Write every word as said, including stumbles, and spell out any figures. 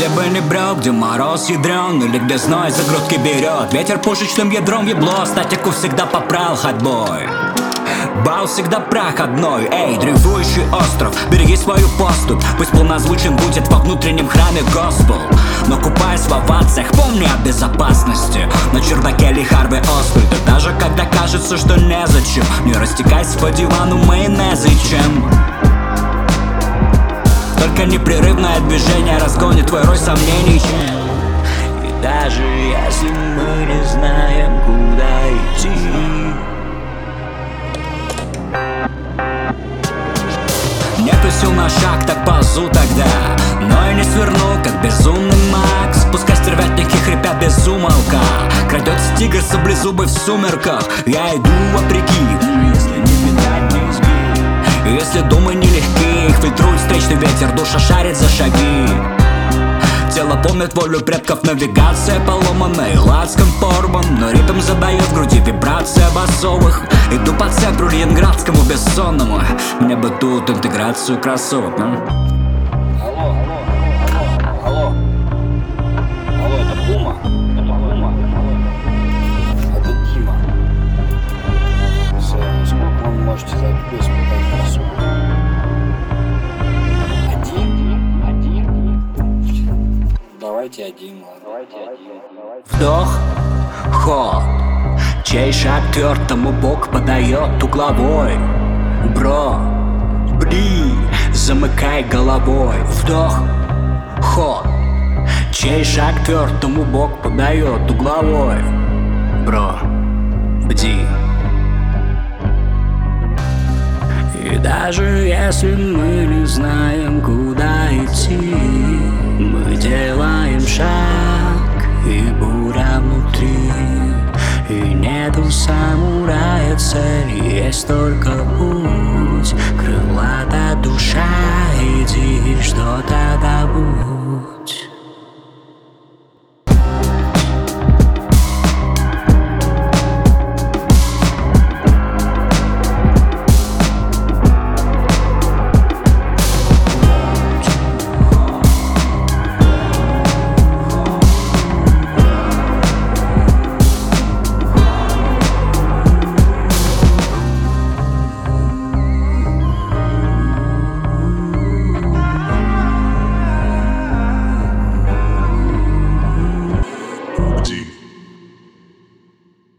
бы не брел, где мороз ядрен, или где зной за грудки берет. Ветер пушечным ядром ебло, статику всегда попрал ходьбой. Бал всегда проходной, эй, дрейфующий остров, береги свою поступь. Пусть полнозвучен будет во внутреннем храме госпел, но купаясь в овациях, помни о безопасности. На чердаке Ли Харви Освальда, даже когда кажется, что незачем, не растекайся по дивану майонеза, чем только непрерывное движение разгонит твой рой сомнений. И даже если мы не знаем, куда идти, нету сил на шаг, так ползу тогда, но и не сверну, как безумный Макс. Пускай стервятники хрипят без умолка, крадется тигр саблезубый в сумерках. Я иду вопреки, если не видать низги. Если думы нелегкие, их фильтрует встречный ветер, душа шарит за шаги. Тело помнит волю предков, навигация поломанная ладском порван, но ритм задает в груди вибрация басовых. Иду по центру ленинградскому бессонному, мне бы тут интеграцию кроссовок, ну? Алло, алло, алло, алло, это Пума? Это Пума? Это Дима. Сколько вы можете за эту песню дать кроссовок? Один? Один? Давайте один, ладно. Давайте один. Вдох, ход, чей шаг твердому бок подает угловой. Бро, бри, замыкай головой. Вдох, ход, чей шаг твердому бок подает угловой. Бро, бди. И даже если мы не знаем, куда идти, мы делаем шаг, и буря внутри. И нету самурая цели, есть только